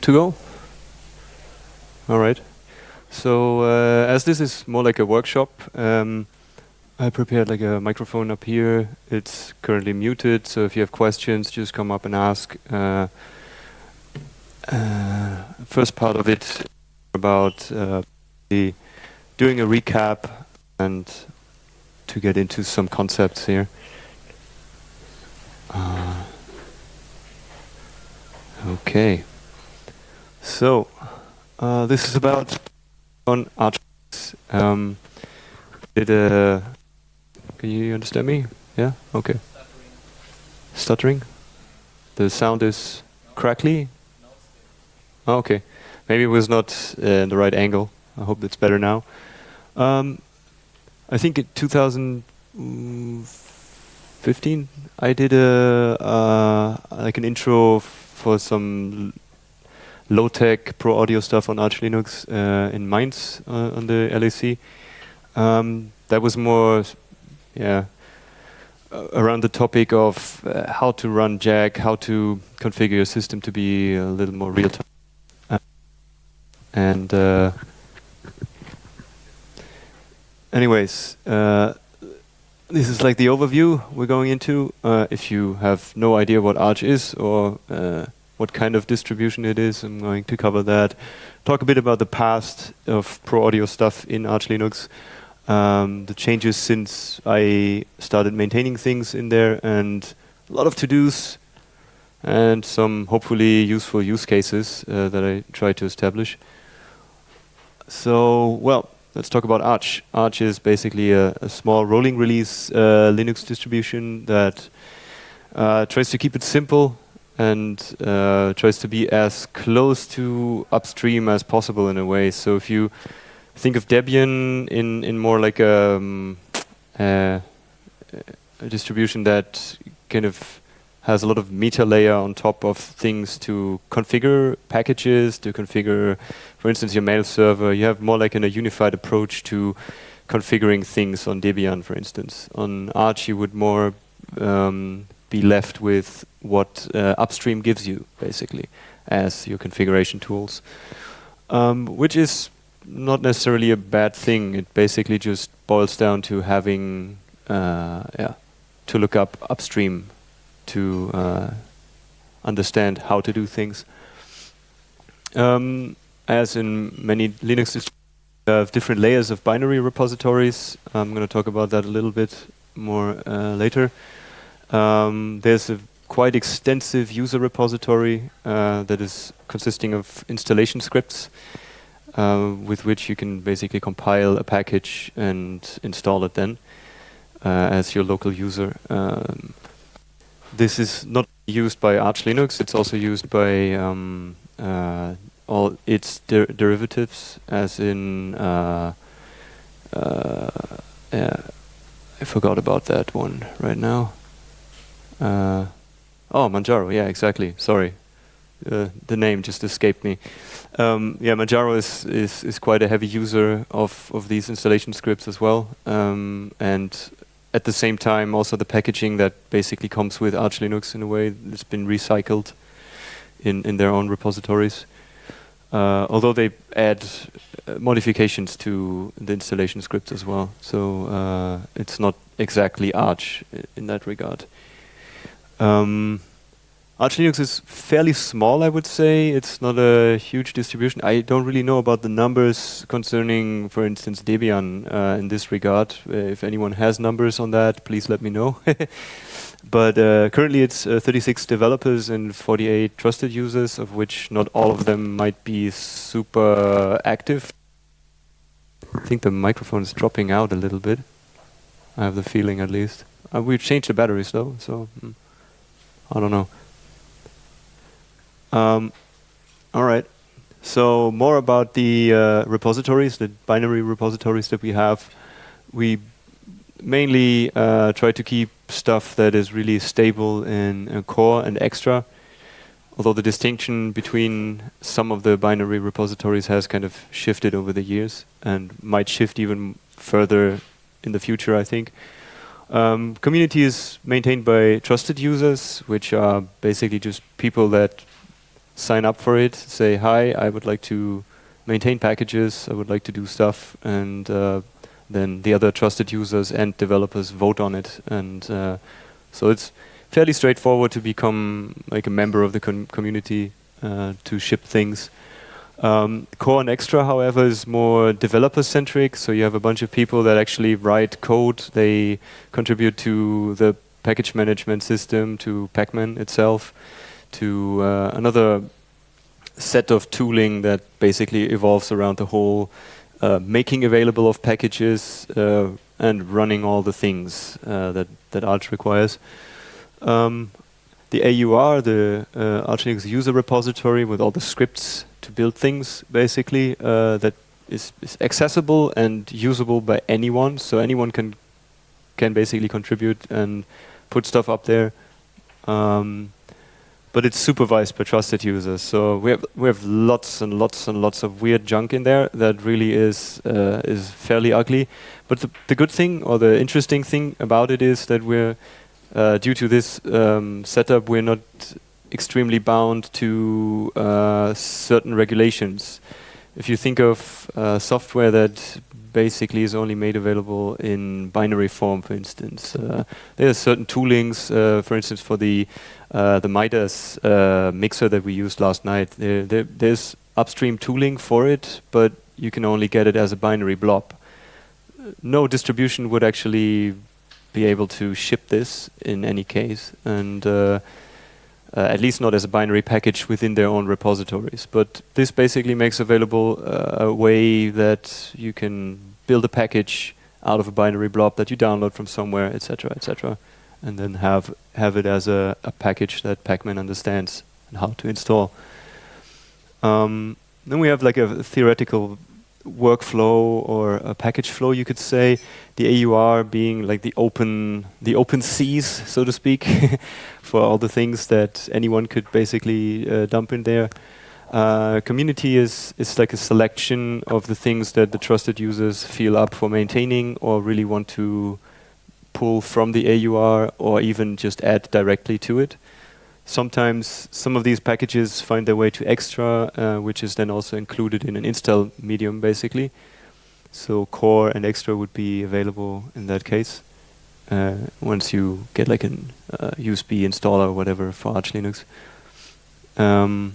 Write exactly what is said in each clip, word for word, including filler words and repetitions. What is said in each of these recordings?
to go? All right. So uh, as this is more like a workshop, um, I prepared like a microphone up here. It's currently muted, so if you have questions, just come up and ask. Uh, uh, first part of it about uh, the doing a recap and to get into some concepts here. Uh, okay. So uh, this is about on Arch. Um, did uh, can you understand me? Yeah. Okay. Stuttering. Stuttering. The sound is crackly. Oh, okay. Maybe it was not uh, in the right angle. I hope it's better now. Um, I think in two thousand fifteen I did a uh, like an intro for some low-tech pro audio stuff on Arch Linux uh, in Mainz uh, on the L A C. Um, that was more, yeah, uh, around the topic of uh, how to run Jack, how to configure your system to be a little more real-time. Uh, and uh, anyways, uh, this is like the overview we're going into. Uh, if you have no idea what Arch is or uh, what kind of distribution it is, I'm going to cover that. Talk a bit about the past of pro audio stuff in Arch Linux, um, the changes since I started maintaining things in there, and a lot of to-dos, and some hopefully useful use cases uh, that I try to establish. So, well, let's talk about Arch. Arch is basically a, a small rolling release uh, Linux distribution that uh, tries to keep it simple and uh, tries to be as close to upstream as possible in a way. So if you think of Debian in, in more like a, um, uh, a distribution that kind of has a lot of meta layer on top of things to configure packages, to configure, for instance, your mail server, you have more like an, a unified approach to configuring things on Debian, for instance. On Arch, you would more um, be left with what uh, upstream gives you, basically, as your configuration tools, um, which is not necessarily a bad thing. It basically just boils down to having, uh, yeah, to look up upstream to uh, understand how to do things. Um, as in many Linux systems, you have different layers of binary repositories. I'm going to talk about that a little bit more uh, later. Um, there's a quite extensive user repository uh, that is consisting of installation scripts uh, with which you can basically compile a package and install it then uh, as your local user. Um, this is not used by Arch Linux, it's also used by um, uh, all its der derivatives, as in uh, uh, yeah, I forgot about that one right now. Uh, oh, Manjaro, yeah, exactly. Sorry, uh, the name just escaped me. Um, yeah, Manjaro is, is is quite a heavy user of of these installation scripts as well, um, and at the same time, also the packaging that basically comes with Arch Linux in a way that's been recycled in in their own repositories. Uh, although they add uh, modifications to the installation scripts as well, so uh, it's not exactly Arch in that regard. Um, Arch Linux is fairly small, I would say. It's not a huge distribution. I don't really know about the numbers concerning, for instance, Debian uh, in this regard. Uh, if anyone has numbers on that, please let me know. But uh, currently it's uh, thirty-six developers and forty-eight trusted users, of which not all of them might be super active. I think the microphone is dropping out a little bit. I have the feeling, at least. Uh, we've changed the batteries though, so mm, I don't know. Um, all right. So more about the uh, repositories, the binary repositories that we have. We mainly uh, try to keep stuff that is really stable in uh, core and extra, although the distinction between some of the binary repositories has kind of shifted over the years and might shift even further in the future, I think. Um, community is maintained by trusted users, which are basically just people that sign up for it, say, hi, I would like to maintain packages, I would like to do stuff, and uh, then the other trusted users and developers vote on it. And uh, so it's fairly straightforward to become like a member of the com community uh, to ship things. Um, Core and Extra, however, is more developer-centric, so you have a bunch of people that actually write code. They contribute to the package management system, to Pacman itself, to uh, another set of tooling that basically evolves around the whole uh, making available of packages uh, and running all the things uh, that, that Arch requires. Um, the A U R, the uh, Arch Linux user repository with all the scripts to build things, basically, uh, that is, is accessible and usable by anyone, so anyone can can basically contribute and put stuff up there. Um, but it's supervised by trusted users, so we have we have lots and lots and lots of weird junk in there that really is uh, is fairly ugly. But the, the good thing or the interesting thing about it is that we're uh, due to this um, setup, we're not extremely bound to uh, certain regulations. If you think of uh, software that basically is only made available in binary form, for instance, uh, there are certain toolings, uh, for instance, for the uh, the Midas uh, mixer that we used last night. There, there, there's upstream tooling for it, but you can only get it as a binary blob. No distribution would actually be able to ship this in any case, and uh, Uh, at least not as a binary package within their own repositories. But this basically makes available uh, a way that you can build a package out of a binary blob that you download from somewhere, et cetera, et cetera, and then have have it as a, a package that Pacman understands and how to install. Um, then we have like a theoretical workflow or a package flow, you could say. The A U R being like the open, the open seas, so to speak, for all the things that anyone could basically uh, dump in there. Uh, community is is like a selection of the things that the trusted users feel up for maintaining or really want to pull from the A U R or even just add directly to it. Sometimes some of these packages find their way to Extra, uh, which is then also included in an install medium, basically. So Core and Extra would be available in that case uh, once you get like an uh, U S B installer or whatever for Arch Linux. Um,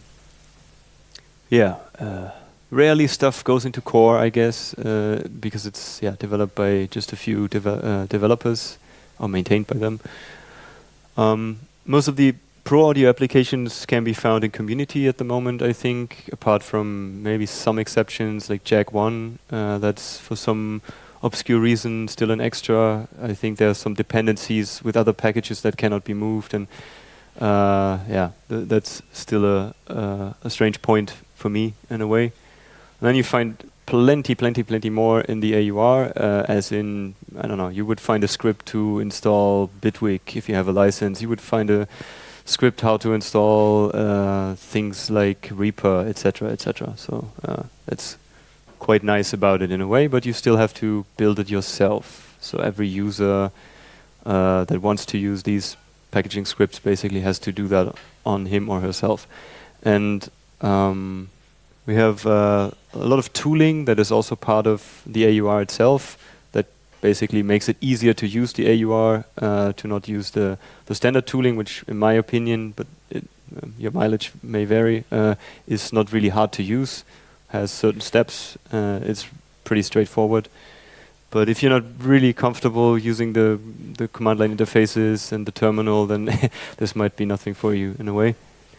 yeah, uh, rarely stuff goes into Core, I guess, uh, because it's yeah developed by just a few deve uh, developers or maintained by them. Um, most of the Pro audio applications can be found in community at the moment, I think, apart from maybe some exceptions like Jack one, uh, that's for some obscure reason still an Extra. I think there are some dependencies with other packages that cannot be moved, and uh, yeah, th that's still a, uh, a strange point for me in a way. And then you find plenty, plenty, plenty more in the A U R, uh, as in, I don't know, you would find a script to install Bitwig if you have a license. You would find a script how to install uh, things like Reaper, et cetera, et cetera. So uh, that's quite nice about it in a way, but you still have to build it yourself. So every user uh, that wants to use these packaging scripts basically has to do that on him or herself. And um, we have uh, a lot of tooling that is also part of the A U R itself, basically makes it easier to use the A U R, uh, to not use the, the standard tooling, which in my opinion, but it, um, your mileage may vary, uh, is not really hard to use, has certain steps, uh, it's pretty straightforward. But if you're not really comfortable using the, the command line interfaces and the terminal, then this might be nothing for you in a way.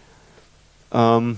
Um,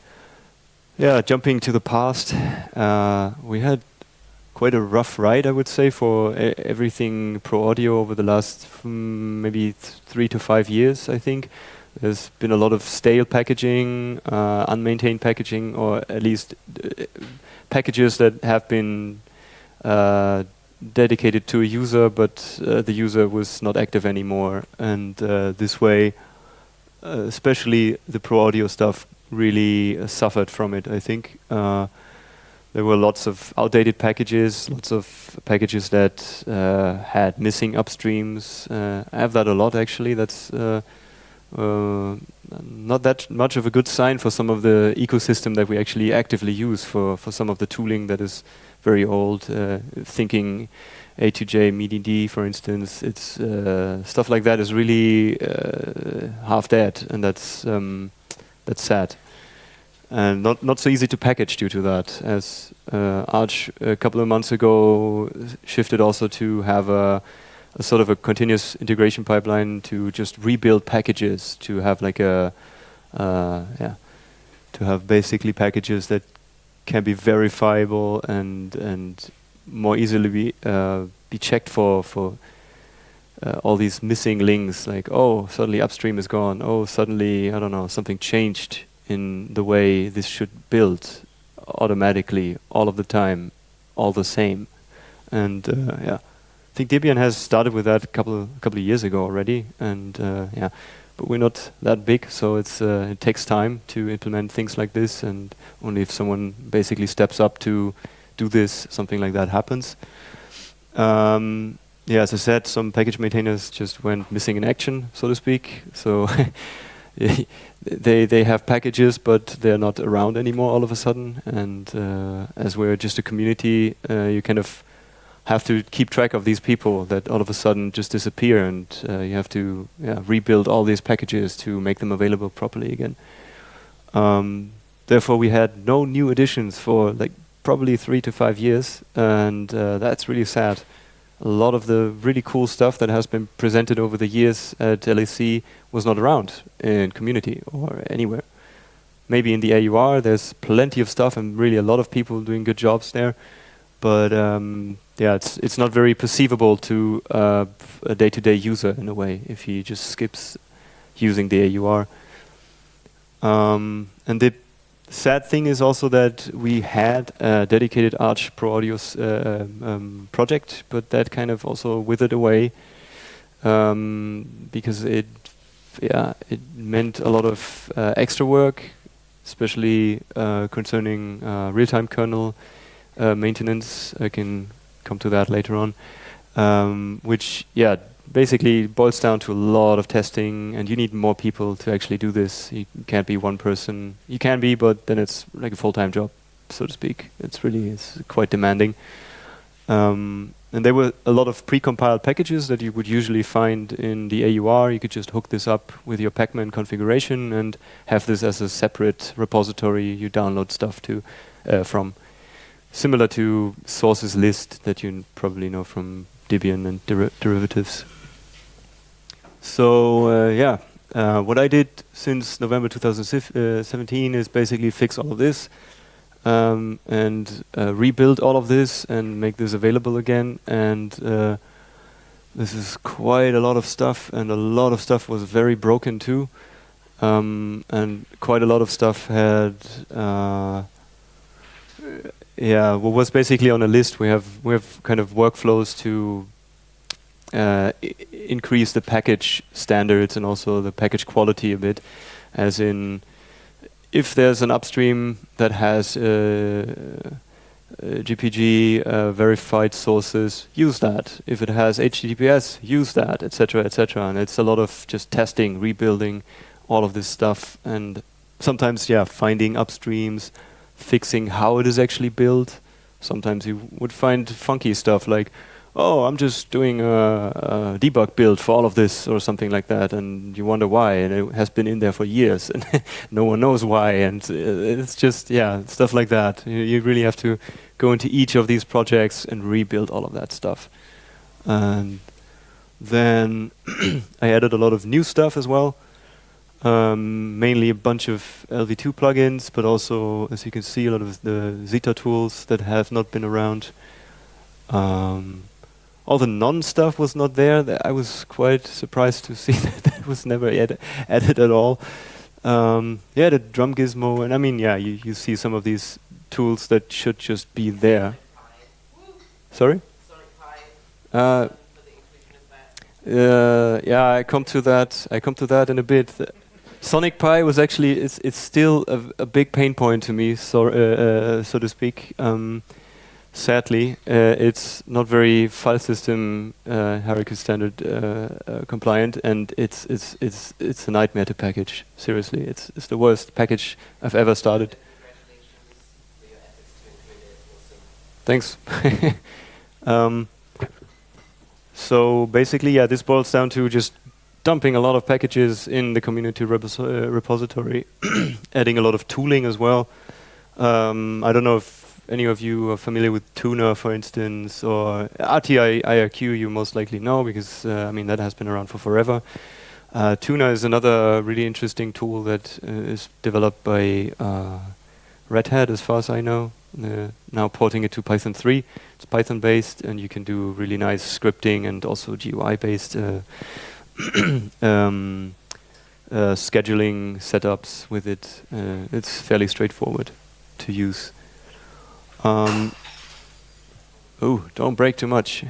yeah, jumping to the past, uh, we had quite a rough ride, I would say, for e everything Pro Audio over the last mm, maybe th three to five years, I think. There's been a lot of stale packaging, uh, unmaintained packaging, or at least uh, packages that have been uh, dedicated to a user, but uh, the user was not active anymore. And uh, this way, uh, especially the Pro Audio stuff, really uh, suffered from it, I think. Uh, There were lots of outdated packages, lots of packages that uh, had missing upstreams. Uh, I have that a lot, actually. That's uh, uh, not that much of a good sign for some of the ecosystem that we actually actively use for, for some of the tooling that is very old. Uh, thinking A two J, MediD, for instance, it's uh, stuff like that is really uh, half dead, and that's um, that's sad. And not not so easy to package due to that, as uh, Arch a couple of months ago shifted also to have a, a sort of a continuous integration pipeline to just rebuild packages, to have like a uh, yeah, to have basically packages that can be verifiable and and more easily be uh, be checked for for uh, all these missing links. Like, oh, suddenly upstream is gone. Oh, suddenly I don't know, something changed in the way this should build automatically all of the time, all the same. And uh, yeah, I think Debian has started with that a couple a couple of years ago already. And uh, yeah, but we're not that big, so it's uh, it takes time to implement things like this. And only if someone basically steps up to do this, something like that happens. Um, yeah, as I said, some package maintainers just went missing in action, so to speak. So. They they have packages, but they're not around anymore all of a sudden. And uh, as we're just a community, uh, you kind of have to keep track of these people that all of a sudden just disappear, and uh, you have to yeah, rebuild all these packages to make them available properly again. Um, therefore, we had no new additions for like probably three to five years, and uh, that's really sad. A lot of the really cool stuff that has been presented over the years at L A C was not around in community or anywhere. Maybe in the A U R there's plenty of stuff and really a lot of people doing good jobs there, but um, yeah, it's it's not very perceivable to uh, a day-to-day user in a way if he just skips using the A U R. Um, and the sad thing is also that we had a dedicated Arch Pro Audio uh, um, project, but that kind of also withered away um, because it, yeah, it meant a lot of uh, extra work, especially uh, concerning uh, real-time kernel uh, maintenance. I can come to that later on, um, which, yeah, basically boils down to a lot of testing, and you need more people to actually do this. You can't be one person. You can be, but then it's like a full-time job, so to speak. It's really it's quite demanding. Um, and there were a lot of pre-compiled packages that you would usually find in the A U R. You could just hook this up with your Pacman configuration and have this as a separate repository you download stuff to uh, from. Similar to sources list that you probably know from Debian and der derivatives. So uh, yeah, uh, what I did since November two thousand seventeen is basically fix all of this um, and uh, rebuild all of this and make this available again. And uh, this is quite a lot of stuff, and a lot of stuff was very broken too. Um, and quite a lot of stuff had, uh, yeah, what was basically on a list. We have we have kind of workflows to Uh, increase the package standards and also the package quality a bit, as in if there's an upstream that has uh, uh, G P G uh, verified sources, use that. If it has H T T P S, use that, et cetera, et cetera. And it's a lot of just testing, rebuilding all of this stuff, and sometimes, yeah, finding upstreams, fixing how it is actually built. Sometimes you would find funky stuff like, oh, I'm just doing a, a debug build for all of this or something like that, and you wonder why, and it has been in there for years, and no one knows why, and it's just, yeah, stuff like that. You, you really have to go into each of these projects and rebuild all of that stuff. And then I added a lot of new stuff as well, um, mainly a bunch of L V two plugins, but also, as you can see, a lot of the Zeta tools that have not been around. Um, All the non-stuff was not there. Th I was quite surprised to see that that was never add added at all. Um, yeah, the drum gizmo, and I mean, yeah, you, you see some of these tools that should just be there. Sorry? Uh, uh, yeah, I come to that. I come to that in a bit. Uh, Sonic Pi was actually it's it's still a, a big pain point to me, so uh, uh, so to speak. Um, sadly, uh, it's not very file system uh, hierarchy standard uh, uh, compliant, and it's it's it's it's a nightmare to package. Seriously, it's it's the worst package I've ever started. Thanks. um, so basically, yeah, this boils down to just dumping a lot of packages in the community repos uh, repository, adding a lot of tooling as well. Um, I don't know if any of you are familiar with Tuner, for instance, or R T I I R Q. You most likely know because uh, I mean that has been around for forever. Uh, Tuner is another really interesting tool that uh, is developed by uh, Red Hat, as far as I know. Uh, now porting it to Python three. It's Python based, and you can do really nice scripting and also G U I based uh, um, uh, scheduling setups with it. Uh, it's fairly straightforward to use. Um, oh, don't break too much.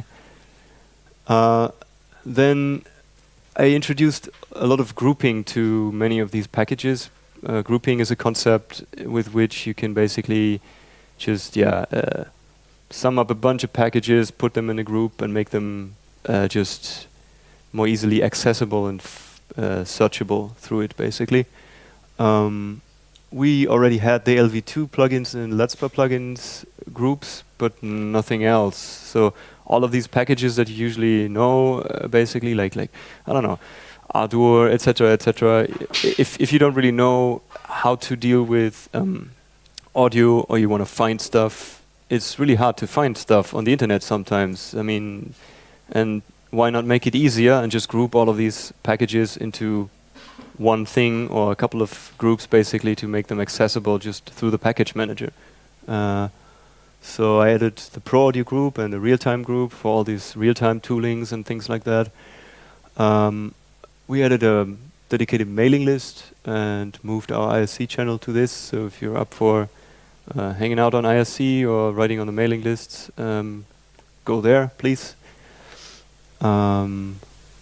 uh, then I introduced a lot of grouping to many of these packages. Uh, grouping is a concept with which you can basically just yeah uh, sum up a bunch of packages, put them in a group, and make them uh, just more easily accessible and f uh, searchable through it, basically. Um, we already had the L V two plugins and Let's-Play plugins groups, but nothing else. So all of these packages that you usually know, uh, basically, like like I don't know, Ardour, et cetera, et cetera. If if you don't really know how to deal with um, audio, or you want to find stuff, it's really hard to find stuff on the internet sometimes. I mean, and why not make it easier and just group all of these packages into one thing or a couple of groups, basically, to make them accessible just through the package manager. Uh, so I added the Pro Audio group and the real-time group for all these real-time toolings and things like that. Um, we added a dedicated mailing list and moved our I R C channel to this. So if you're up for uh, hanging out on I R C or writing on the mailing lists, um, go there, please. Um,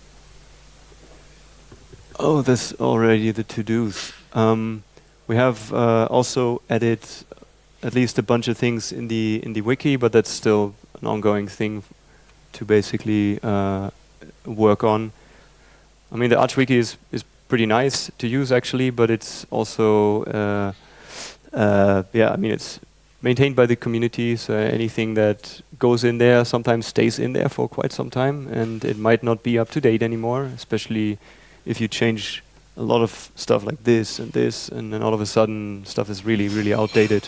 oh, that's already the to-dos. Um, we have uh, also added at least a bunch of things in the in the wiki, but that's still an ongoing thing to basically uh, work on. I mean, the Arch Wiki is is pretty nice to use actually, but it's also uh, uh, yeah. I mean, it's maintained by the community, so anything that goes in there sometimes stays in there for quite some time, and it might not be up to date anymore, especially if you change a lot of stuff like this and this, and then all of a sudden stuff is really, really outdated.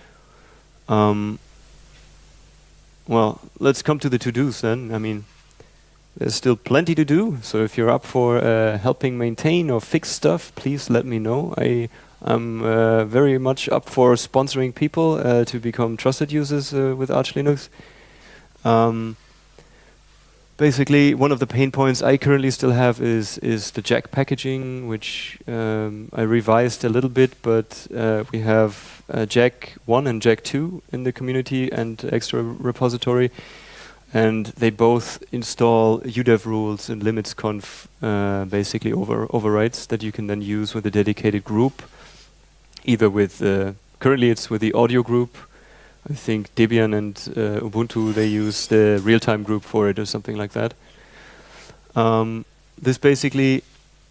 Um, well, let's come to the to-dos then. I mean, there's still plenty to do, so if you're up for uh, helping maintain or fix stuff, please let me know. I I'm uh, very much up for sponsoring people uh, to become trusted users uh, with Arch Linux. Um, basically, one of the pain points I currently still have is is the Jack packaging, which um, I revised a little bit, but uh, we have uh, Jack one and Jack two in the community and extra repository, and they both install U D E V rules and limitsconf, uh, basically over overrides that you can then use with a dedicated group. Either with, uh, currently it's with the audio group. I think Debian and uh, Ubuntu, they use the real-time group for it or something like that. Um, this basically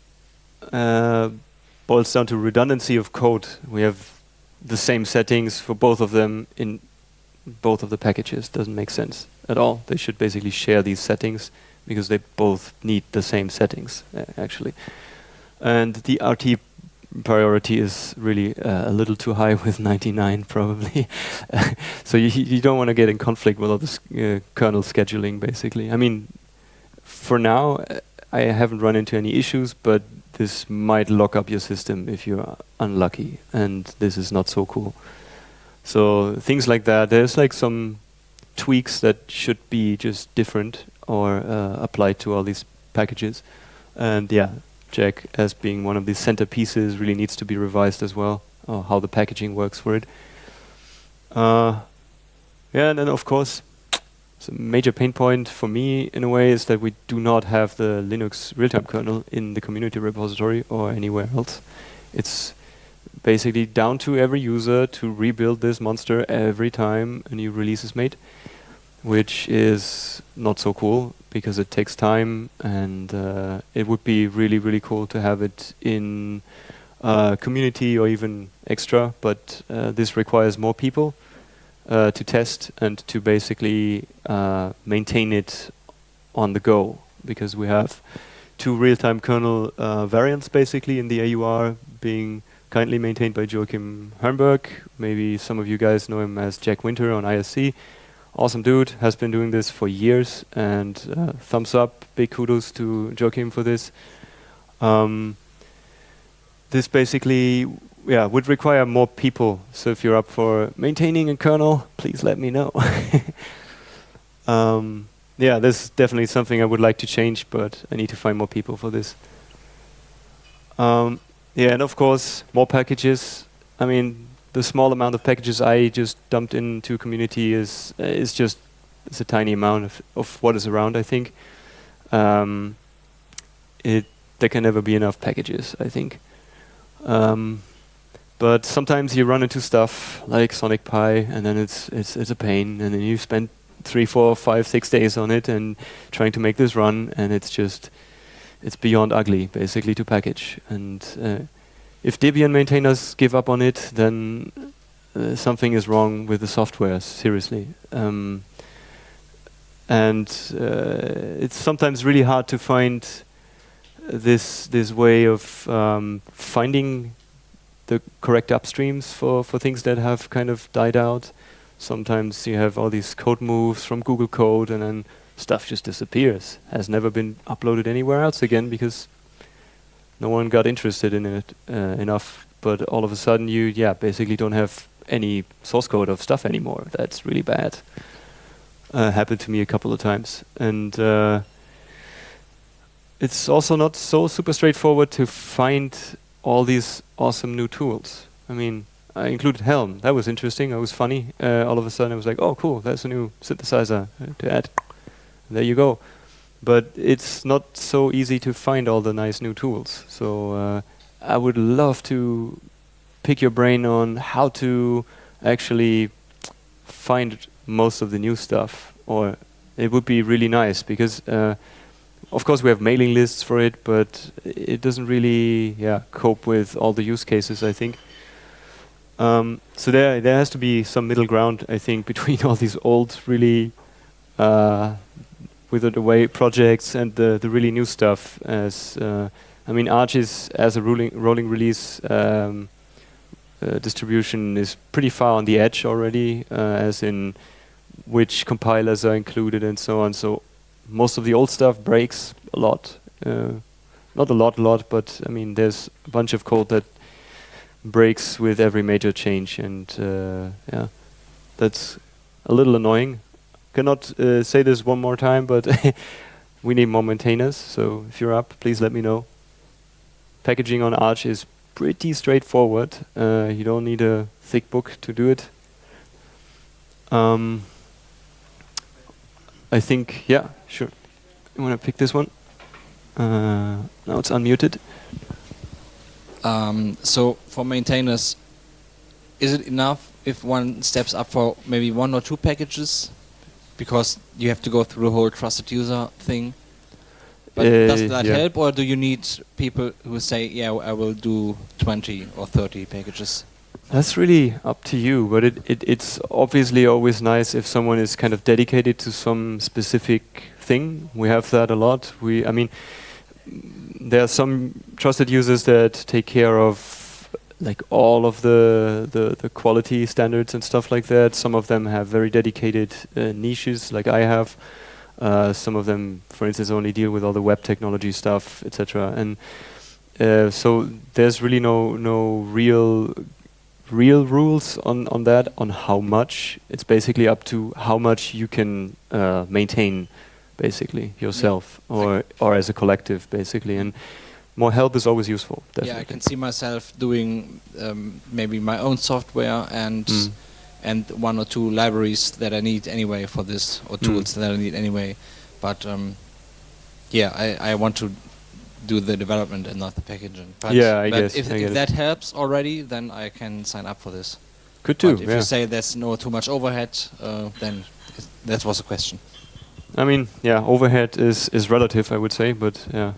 uh, boils down to redundancy of code. We have the same settings for both of them in both of the packages. Doesn't make sense at all. They should basically share these settings because they both need the same settings, uh, actually. And the R T priority is really uh, a little too high with ninety-nine probably. So you, you don't want to get in conflict with all this uh, kernel scheduling, basically. I mean, for now, uh, I haven't run into any issues, but this might lock up your system if you're unlucky, and this is not so cool. So things like that, there's like some tweaks that should be just different or uh, applied to all these packages. And yeah, Jack, as being one of the centerpieces, really needs to be revised as well, or how the packaging works for it. Uh, yeah, and then of course, it's a major pain point for me in a way is that we do not have the Linux real-time kernel in the community repository or anywhere else. It's basically down to every user to rebuild this monster every time a new release is made, which is not so cool because it takes time, and uh, it would be really, really cool to have it in uh, community or even extra, but uh, this requires more people uh, to test and to basically uh, maintain it on the go, because we have two real-time kernel uh, variants basically in the A U R being kindly maintained by Joachim Hernberg. Maybe some of you guys know him as Jack Winter on I S C. Awesome dude, has been doing this for years, and uh, thumbs up, big kudos to Joachim for this. Um, this basically yeah, would require more people, so if you're up for maintaining a kernel, please let me know. um, yeah, this is definitely something I would like to change, but I need to find more people for this. Um, yeah, and of course, more packages. I mean, the small amount of packages I just dumped into community is uh, is just it's a tiny amount of, of what is around, I think. Um, it there can never be enough packages, I think. Um, but sometimes you run into stuff like Sonic Pi, and then it's it's it's a pain, and then you spend three, four, five, six days on it and trying to make this run, and it's just it's beyond ugly, basically, to package. And uh, if Debian maintainers give up on it, then uh, something is wrong with the software, seriously. Um, and uh, it's sometimes really hard to find this this way of um, finding the correct upstreams for, for things that have kind of died out. Sometimes you have all these code moves from Google Code, and then stuff just disappears, has never been uploaded anywhere else again because no one got interested in it uh, enough. But all of a sudden you, yeah, basically don't have any source code of stuff anymore. That's really bad. Uh, happened to me a couple of times. And uh, it's also not so super straightforward to find all these awesome new tools. I mean, I included Helm. That was interesting. That was funny. Uh, all of a sudden I was like, oh, cool, that's a new synthesizer uh, to add. There you go. But it's not so easy to find all the nice new tools. So uh, I would love to pick your brain on how to actually find most of the new stuff. Or it would be really nice because, uh, of course, we have mailing lists for it, but it doesn't really yeah, cope with all the use cases, I think. Um, so there, there has to be some middle ground, I think, between all these old, really uh, withered away projects and the, the really new stuff. As uh, I mean, Arch is, as a rolling, rolling release um, uh, distribution, is pretty far on the edge already, uh, as in which compilers are included and so on. So most of the old stuff breaks a lot. Uh, not a lot, a lot, but I mean, there's a bunch of code that breaks with every major change, and uh, yeah, that's a little annoying. Cannot uh, say this one more time, but we need more maintainers, so if you're up, please let me know. Packaging on Arch is pretty straightforward. Uh, you don't need a thick book to do it. Um, I think, yeah, sure. You want to pick this one? Uh, now it's unmuted. Um, so for maintainers, is it enough if one steps up for maybe one or two packages? Because you have to go through the whole trusted user thing. But uh, does that yeah. help, or do you need people who say, yeah, I will do twenty or thirty packages? That's really up to you, but it, it it's obviously always nice if someone is kind of dedicated to some specific thing. We have that a lot. We, I mean, there are some trusted users that take care of like all of the, the, the quality standards and stuff like that. Some of them have very dedicated uh, niches, like I have. Uh, some of them, for instance, only deal with all the web technology stuff, et cetera. And uh, so there's really no no real real rules on on that, on how much. It's basically up to how much you can uh, maintain, basically yourself, yeah. or or as a collective, basically. And more help is always useful. Definitely. Yeah, I can see myself doing um, maybe my own software and mm. and one or two libraries that I need anyway for this, or tools mm. that I need anyway. But um, yeah, I, I want to do the development and not the packaging. But Yeah, I but guess, if, I if get it. that helps already, then I can sign up for this. Could do. But if Yeah. you say there's no too much overhead, uh, then it- that was a question. I mean, yeah, overhead is is relative, I would say, but yeah,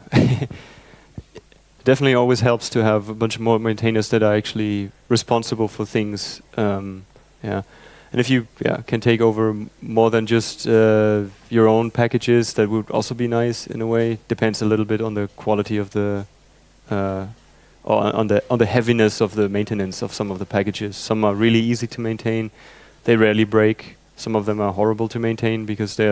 definitely always helps to have a bunch more maintainers that are actually responsible for things. Um, yeah, and if you yeah can take over m- more than just uh, your own packages, that would also be nice in a way. Depends a little bit on the quality of the uh, or on the on the heaviness of the maintenance of some of the packages. Some are really easy to maintain; they rarely break. Some of them are horrible to maintain because they're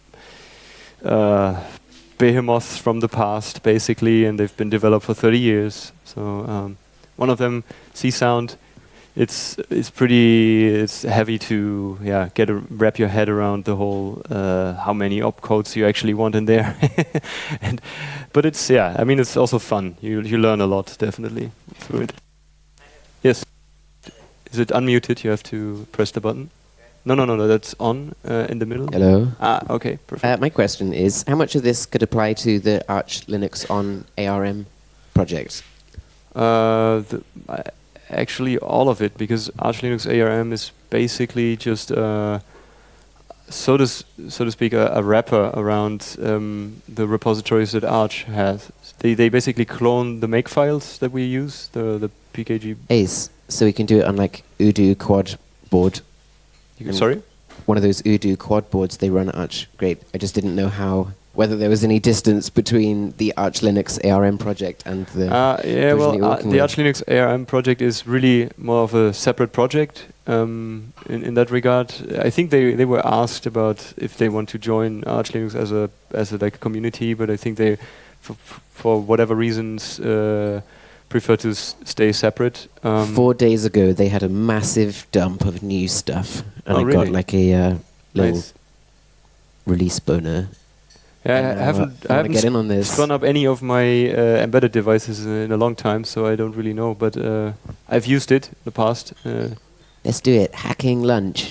uh, behemoths from the past, basically, and they've been developed for thirty years. So um, one of them, C-Sound, it's it's pretty it's heavy to yeah get a, wrap your head around the whole uh, how many opcodes you actually want in there. and, but it's yeah, I mean it's also fun. You you learn a lot definitely through it. Yes. Is it unmuted? You have to press the button. No, no, no, no. That's on uh, in the middle. Hello. Ah, okay, perfect. Uh, my question is, how much of this could apply to the Arch Linux on A R M project? Uh, the, uh, actually, all of it, because Arch Linux A R M is basically just, uh, so to s- so to speak, a, a wrapper around um, the repositories that Arch has. They they basically clone the make files that we use, the the P K G. Ace, so we can do it on like Udo quad board. You can, Mm. sorry. One of those Udo quad boards they run Arch. Great. I just didn't know how whether there was any distance between the Arch Linux A R M project and the. Uh, yeah, version that well, you're uh, working the with. Arch Linux A R M project is really more of a separate project um, in, in that regard. I think they, they were asked about if they want to join Arch Linux as a as a like community, but I think they, for, for whatever reasons, uh, prefer to s- stay separate. Um, Four days ago, they had a massive dump of new stuff, and Oh, I really? got like a uh, little nice. release boner. Yeah, And I now haven't I I wanna haven't get sp- in on this. spun up any of my uh, embedded devices in, in a long time, so I don't really know. But uh, I've used it in the past. Uh, Let's do it. Hacking lunch.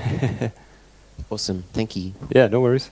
Awesome. Thank you. Yeah, no worries.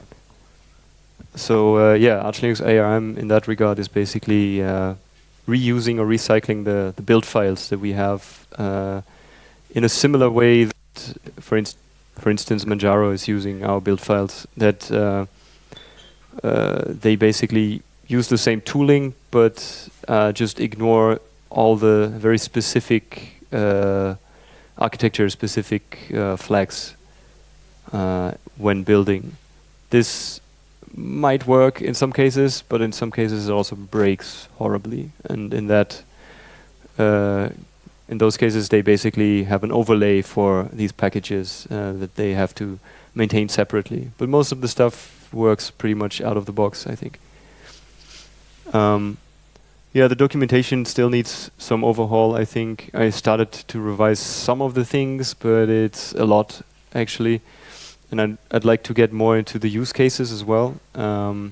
So uh, yeah, Arch Linux A R M in that regard is basically uh, reusing or recycling the, the build files that we have uh, in a similar way that, for, inst- for instance, Manjaro is using our build files. That uh, uh, they basically use the same tooling, but uh, just ignore all the very specific uh, architecture-specific uh, flags uh, when building. This might work in some cases, but in some cases it also breaks horribly. And in that, uh, in those cases, they basically have an overlay for these packages uh, that they have to maintain separately. But most of the stuff works pretty much out of the box, I think. Um, yeah, the documentation still needs some overhaul, I think. I started to revise some of the things, but it's a lot, actually. And I'd, I'd like to get more into the use cases as well. Um,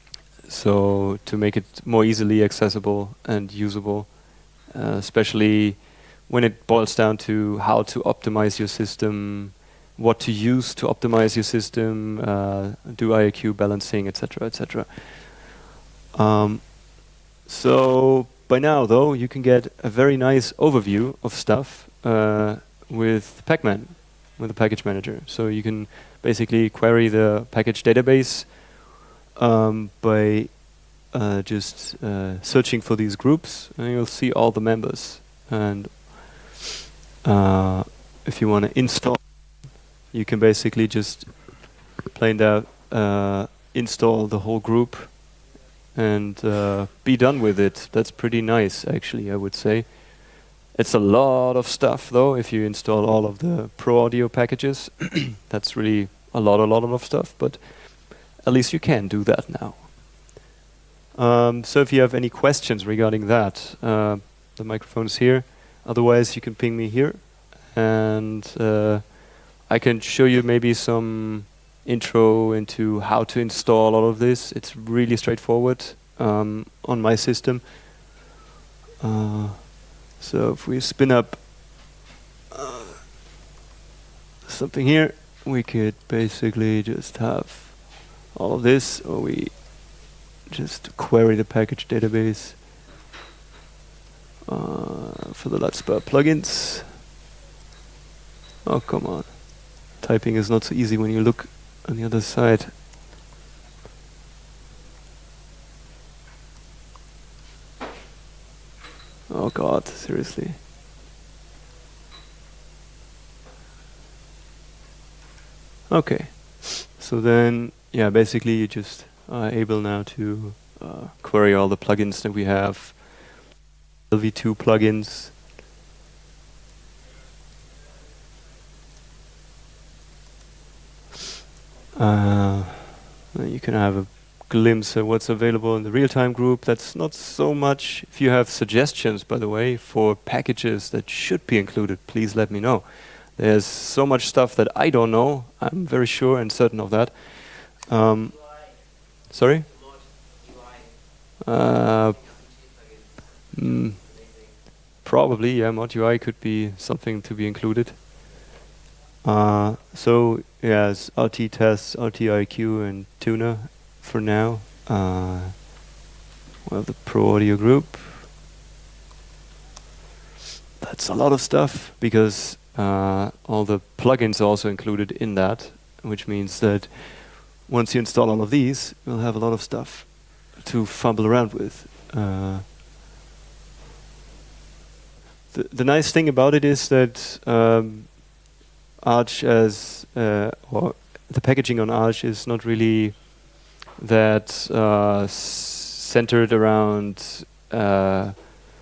so to make it more easily accessible and usable, uh, especially when it boils down to how to optimize your system, what to use to optimize your system, uh, do I A Q balancing, et cetera, et cetera. Um, so by now, though, you can get a very nice overview of stuff uh, with Pacman, with the package manager. So you can basically query the package database um, by uh, just uh, searching for these groups, and you'll see all the members. And uh, if you want to install, you can basically just plain out uh, install the whole group and uh, be done with it. That's pretty nice, actually, I would say. It's a lot of stuff, though, if you install all of the Pro Audio packages. That's really a lot, a lot of stuff, but at least you can do that now. Um, so if you have any questions regarding that, uh, the microphone is here. Otherwise, you can ping me here, and uh, I can show you maybe some intro into how to install all of this. It's really straightforward um, on my system. Uh, So if we spin up uh, something here, we could basically just have all of this, or we just query the package database uh, for the LUTSPA plugins. Oh, come on. Typing is not so easy when you look on the other side. Oh god, seriously. Okay. So then, yeah, basically you just are able now to uh, query all the plugins that we have. L V two plugins. Uh, you can have a glimpse at what's available in the real-time group. That's not so much. If you have suggestions, by the way, for packages that should be included, please let me know. There's so much stuff that I don't know. I'm very sure and certain of that. Um, sorry? Uh, mm, probably, yeah, Mod U I could be something to be included. Uh, so, yes, R T tests, R T I Q, and Tuner for now. Uh, well, the Pro Audio group. That's a lot of stuff because uh, all the plugins are also included in that, which means that once you install all of these, you'll have a lot of stuff to fumble around with. Uh, the, the nice thing about it is that um, Arch as, uh, or the packaging on Arch is not really that uh, centered around uh,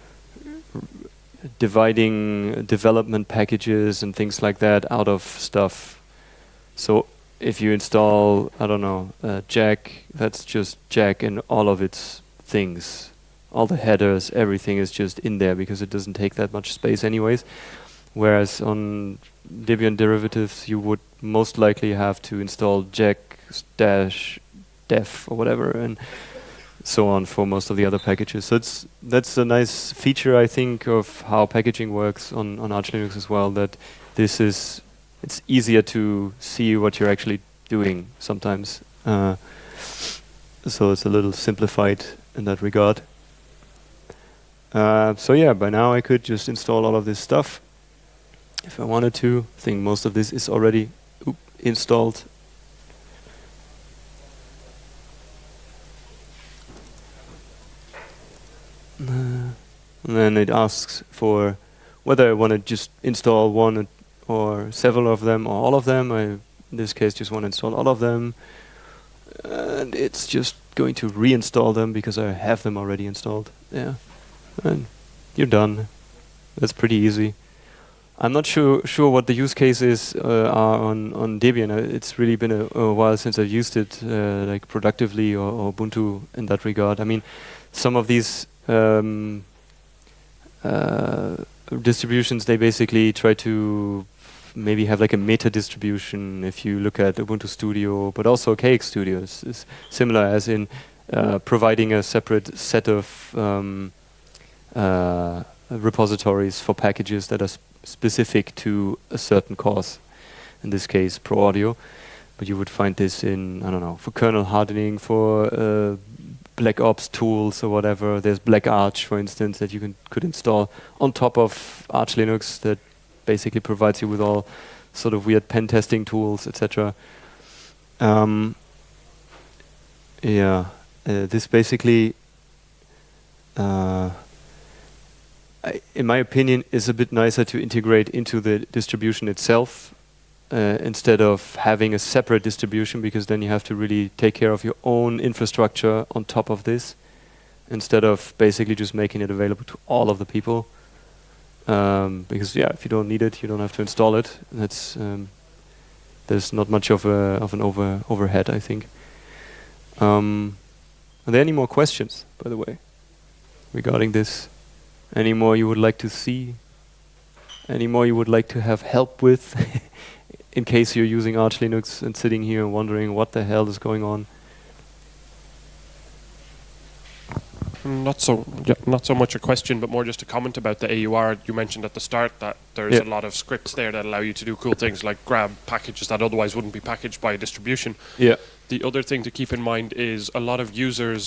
dividing development packages and things like that out of stuff. So if you install, I don't know, uh, Jack, that's just Jack and all of its things. All the headers, everything is just in there because it doesn't take that much space anyways. Whereas on Debian derivatives, you would most likely have to install Jack dash def or whatever and so on for most of the other packages. So it's that's a nice feature, I think, of how packaging works on, on Arch Linux as well, that this is, it's easier to see what you're actually doing sometimes. Uh, so it's a little simplified in that regard. Uh, so yeah, by now I could just install all of this stuff if I wanted to. I think most of this is already oop, installed. Uh, and then it asks for whether I want to just install one or several of them or all of them. I, in this case, just want to install all of them. And it's just going to reinstall them because I have them already installed. Yeah. And you're done. That's pretty easy. I'm not sure sure what the use cases uh, are on on Debian. Uh, it's really been a, a while since I've used it uh, like productively or, or Ubuntu in that regard. I mean, some of these um, uh, distributions, they basically try to maybe have like a meta distribution. If you look at Ubuntu Studio, but also K X Studio is, is similar, as in uh, providing a separate set of um, uh, repositories for packages that are sp specific to a certain course, in this case Pro Audio. But you would find this in, I don't know, for kernel hardening, for uh, Black Ops tools or whatever. There's Black Arch, for instance, that you can could install on top of Arch Linux, that basically provides you with all sort of weird pen testing tools, et cetera. Um, yeah, uh, this basically uh, I, in my opinion, is a bit nicer to integrate into the distribution itself uh, instead of having a separate distribution, because then you have to really take care of your own infrastructure on top of this, instead of basically just making it available to all of the people. Um, because yeah, if you don't need it, you don't have to install it. That's um, there's not much of a of an over overhead, I think. Um, are there any more questions, by the way, regarding this? Any more you would like to see? Any more you would like to have help with? In case you're using Arch Linux and sitting here and wondering what the hell is going on. Not so, yeah, not so much a question, but more just a comment about the A U R. You mentioned at the start that there's yeah. a lot of scripts there that allow you to do cool things, like grab packages that otherwise wouldn't be packaged by a distribution. Yeah. The other thing to keep in mind is a lot of users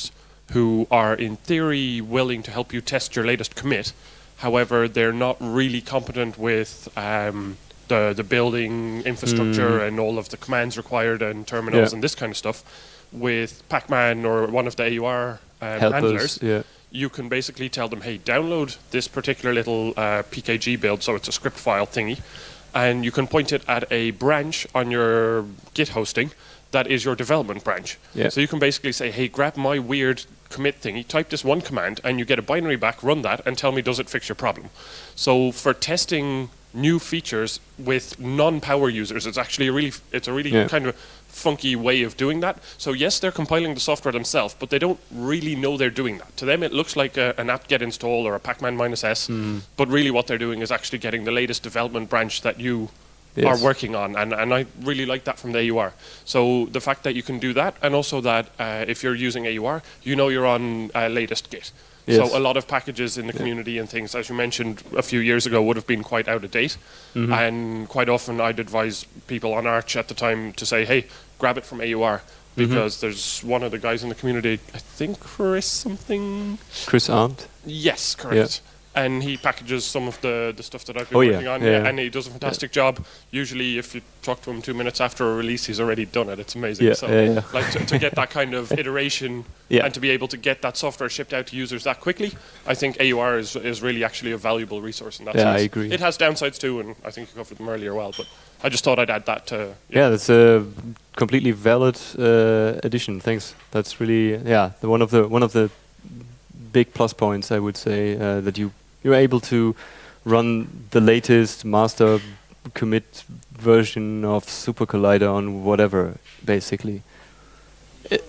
who are in theory willing to help you test your latest commit. However, they're not really competent with um, the the building infrastructure Mm. and all of the commands required and terminals Yeah. and this kind of stuff. With Pacman or one of the A U R um, Help handlers, us, yeah. you can basically tell them, hey, download this particular little uh, P K G build, so it's a script file thingy, and you can point it at a branch on your Git hosting that is your development branch. Yeah. So you can basically say, hey, grab my weird commit thingy, type this one command, and you get a binary back, run that, and tell me, does it fix your problem? So for testing new features with non-power users, it's actually a really, it's a really Yeah. kind of funky way of doing that. So yes, they're compiling the software themselves, but they don't really know they're doing that. To them, it looks like a, an apt-get install or a pacman minus S, Mm. but really what they're doing is actually getting the latest development branch that you Yes. are working on, and, and I really like that from the A U R. So the fact that you can do that, and also that uh, if you're using A U R, you know you're on uh, latest Git. Yes. So a lot of packages in the Yeah. community and things, as you mentioned a few years ago, would have been quite out of date. Mhm. And quite often I'd advise people on Arch at the time to say, hey, grab it from A U R, Mhm. because there's one of the guys in the community, I think Chris something. Chris Arndt. Yes, correct. And he packages some of the, the stuff that I've been Oh, yeah, working on, yeah. and he does a fantastic job. Usually, if you talk to him two minutes after a release, he's already done it. It's amazing. Yeah, so, yeah, yeah. like to, to get that kind of iteration Yeah. and to be able to get that software shipped out to users that quickly, I think A U R is is really actually a valuable resource in that Yeah, sense. I agree. It has downsides too, and I think you covered them earlier well. But I just thought I'd add that to. Yeah, that's a completely valid uh, addition. Thanks. That's really yeah the one of the one of the big plus points I would say uh, that you you're able to run the latest master commit version of Super Collider on whatever basically. It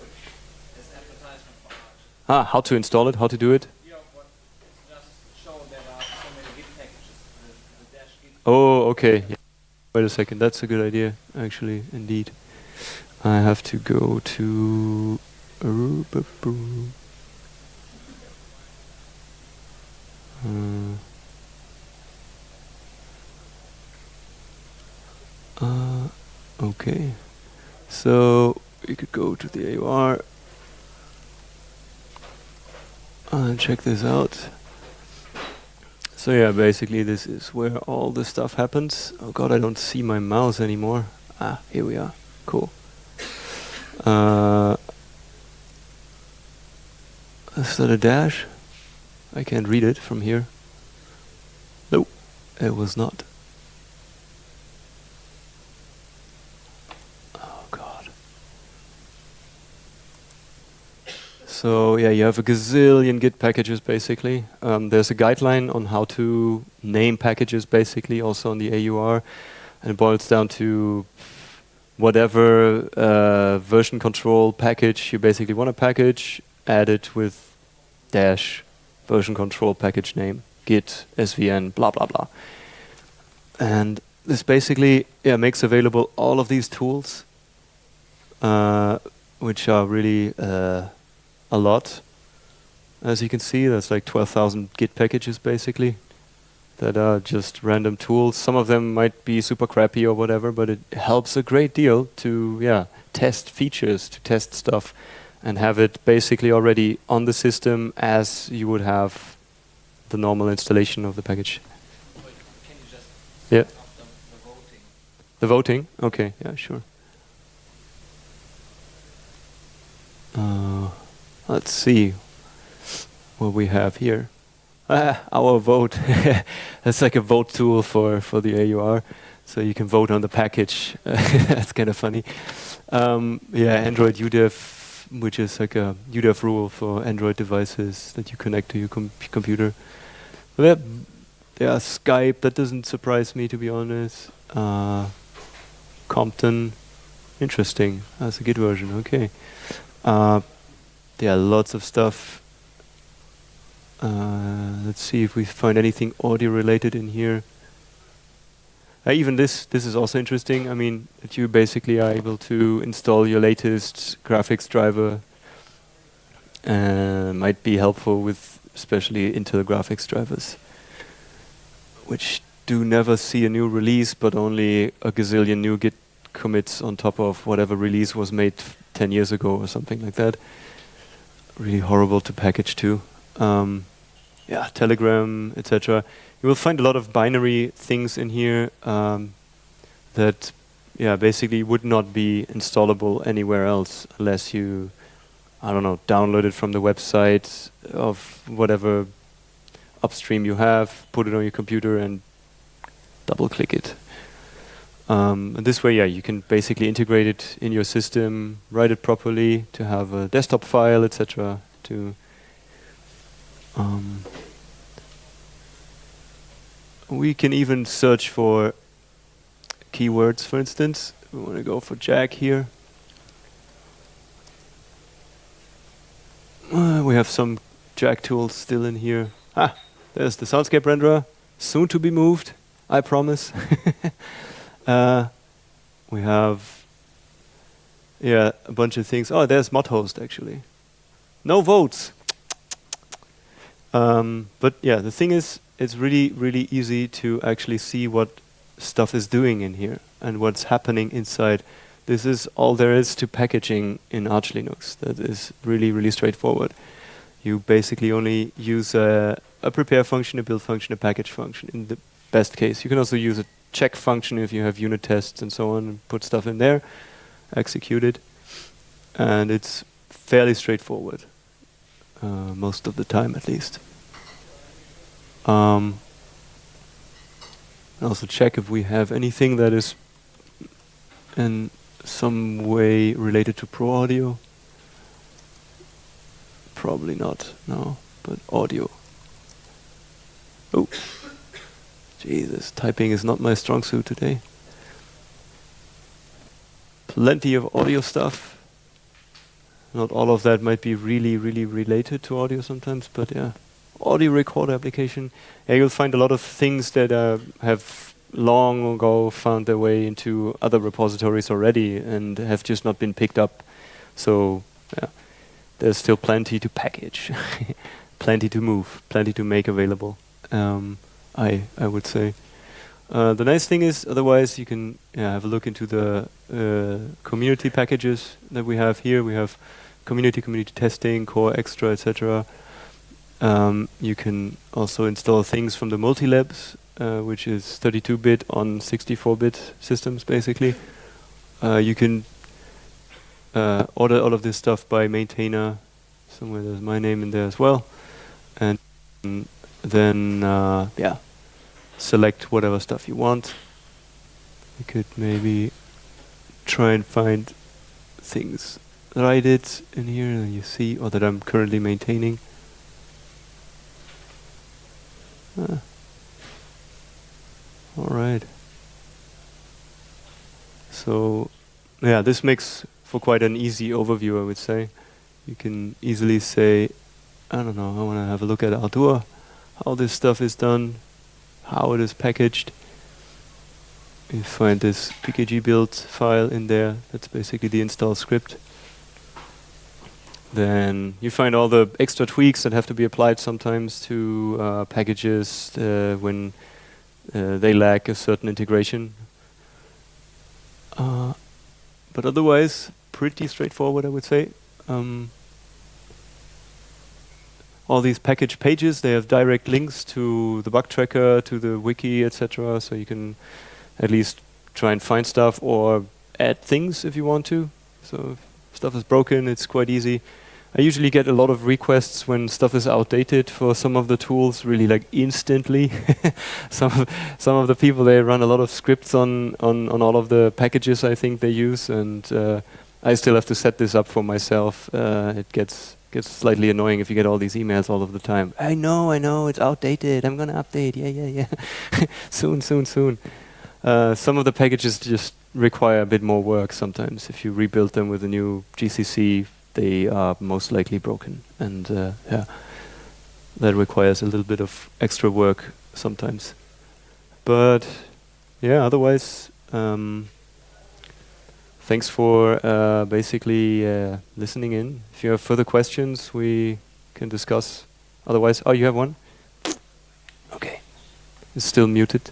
ah, how to install it? How to do it? Oh, okay. Yeah. Wait a second. That's a good idea, actually, indeed. I have to go to. Uh, uh, okay. So we could go to the A U R and check this out. So yeah, basically this is where all this stuff happens. Oh god, I don't see my mouse anymore. Ah, here we are. Cool. Uh, is that a dash? I can't read it from here. Nope, it was not. Oh god. So yeah, you have a gazillion Git packages basically. Um, there's a guideline on how to name packages basically, also on the A U R, and it boils down to whatever uh, version control package you basically want to package, add it with dash version control package name, git, svn, blah blah blah. And this basically yeah makes available all of these tools, uh, which are really uh, a lot. As you can see, there's like twelve thousand Git packages basically that are just random tools. Some of them might be super crappy or whatever, but it helps a great deal to yeah test features, to test stuff, and have it basically already on the system as you would have the normal installation of the package. Can you just Yeah. after the voting? The voting? Okay, yeah, sure. Uh, let's see what we have here. Ah, our vote. That's like a vote tool for, for the A U R. So you can vote on the package. That's kind of funny. Um, yeah, Android U D E F, which is like a U D E F rule for Android devices that you connect to your com computer. Well, yeah, Skype, that doesn't surprise me, to be honest. Uh, Compton, interesting. That's a Git version, okay. Uh, there are lots of stuff. Uh, let's see if we find anything audio related in here. Uh, even this, this is also interesting. I mean, that you basically are able to install your latest graphics driver. Uh, might be helpful with especially Intel graphics drivers, which do never see a new release, but only a gazillion new Git commits on top of whatever release was made ten years ago or something like that. really horrible to package too. Um, yeah, Telegram, et cetera. You will find a lot of binary things in here um, that, yeah, basically would not be installable anywhere else unless you, I don't know, download it from the website of whatever upstream you have, put it on your computer, and double-click it. Um, and this way, yeah, you can basically integrate it in your system, write it properly to have a desktop file, et cetera. To um, we can even search for keywords, for instance. We want to go for Jack here. Uh, we have some Jack tools still in here. Ah, there's the Soundscape renderer, soon to be moved, I promise. uh, we have, yeah, a bunch of things. Oh, there's ModHost actually. No votes. Um, but yeah, the thing is, it's really, really easy to actually see what stuff is doing in here and what's happening inside. This is all there is to packaging in Arch Linux. That is really, really straightforward. You basically only use a, a prepare function, a build function, a package function in the best case. You can also use a check function if you have unit tests and so on, and put stuff in there, execute it, and it's fairly straightforward, uh, most of the time at least. Um, also check if we have anything that is in some way related to Pro Audio. Probably not, no, but audio. Oh, Jesus, typing is not my strong suit today. Plenty of audio stuff. Not all of that might be really, really related to audio sometimes, but yeah. Audio recorder application. Yeah, you'll find a lot of things that uh, have long ago found their way into other repositories already and have just not been picked up. So, yeah. There's still plenty to package, plenty to move, plenty to make available. Um, I I would say. Uh, the nice thing is, otherwise, you can yeah, have a look into the uh, community packages that we have here. We have community, community testing, core, extra, et cetera. Um, you can also install things from the Multilabs, uh, which is thirty-two bit on sixty-four bit systems, basically. Uh, you can Uh, order all of this stuff by maintainer. Somewhere there's my name in there as well, and mm, then uh, yeah, select whatever stuff you want. You could maybe try and find things that I did in here that you see, or that I'm currently maintaining. Ah. All right. So yeah, this makes for quite an easy overview, I would say. You can easily say, I don't know, I want to have a look at Ardour, how this stuff is done, how it is packaged. You find this P K G build file in there. That's basically the install script. Then you find all the extra tweaks that have to be applied sometimes to uh, packages uh, when uh, they lack a certain integration. Uh, but otherwise, pretty straightforward, I would say. Um, all these package pages, they have direct links to the bug tracker, to the wiki, et cetera. So you can at least try and find stuff or add things if you want to. So if stuff is broken, it's quite easy. I usually get a lot of requests when stuff is outdated for some of the tools, really like instantly. some of, some of the people, they run a lot of scripts on, on, on all of the packages I think they use, and uh, I still have to set this up for myself. Uh, it gets gets slightly annoying if you get all these emails all of the time. I know, I know, it's outdated. I'm gonna update. Yeah, yeah, yeah. soon, soon, soon. Uh, some of the packages just require a bit more work sometimes. If you rebuild them with a new G C C, they are most likely broken, and uh, yeah, that requires a little bit of extra work sometimes. But yeah, otherwise. Um, Thanks for uh, basically uh, listening in. If you have further questions, we can discuss. Otherwise, oh, you have one? Okay. It's still muted.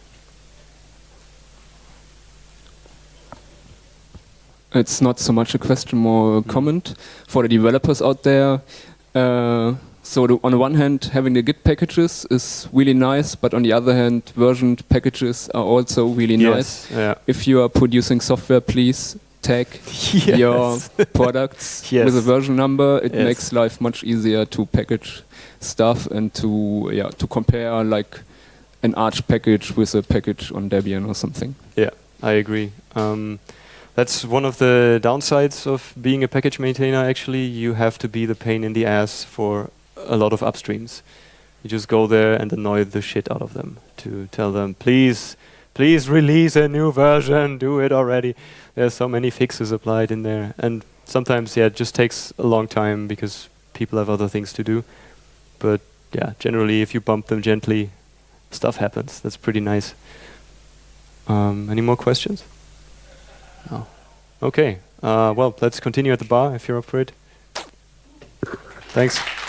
It's not so much a question, more a comment for the developers out there. Uh, so the, on the one hand, having the Git packages is really nice, but on the other hand, versioned packages are also really nice. Yes. Yeah. If you are producing software, please tag Yes. your products Yes. with a version number. It Yes. makes life much easier to package stuff and to yeah to compare like an Arch package with a package on Debian or something. Yeah, I agree. Um, that's one of the downsides of being a package maintainer. Actually, you have to be the pain in the ass for a lot of upstreams. You just go there and annoy the shit out of them to tell them, please, please release a new version, do it already. There's so many fixes applied in there. And sometimes, yeah, it just takes a long time because people have other things to do. But yeah, generally, if you bump them gently, stuff happens. That's pretty nice. Um, any more questions? No. Okay. Uh, well, let's continue at the bar if you're up for it. Thanks.